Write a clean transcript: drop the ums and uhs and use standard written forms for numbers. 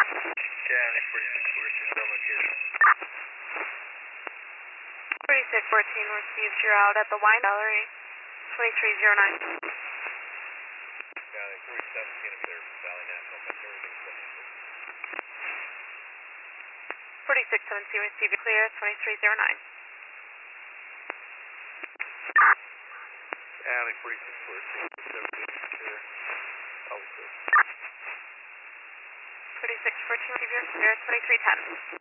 County 4614 on location. 4614 received. You're out at the wine gallery. 2309. County 317 up there from Valley National. That's everything's looking good. 4617 received. Clear. 2309. County 4614 clear. All good. 4614 received. Clear. 2310.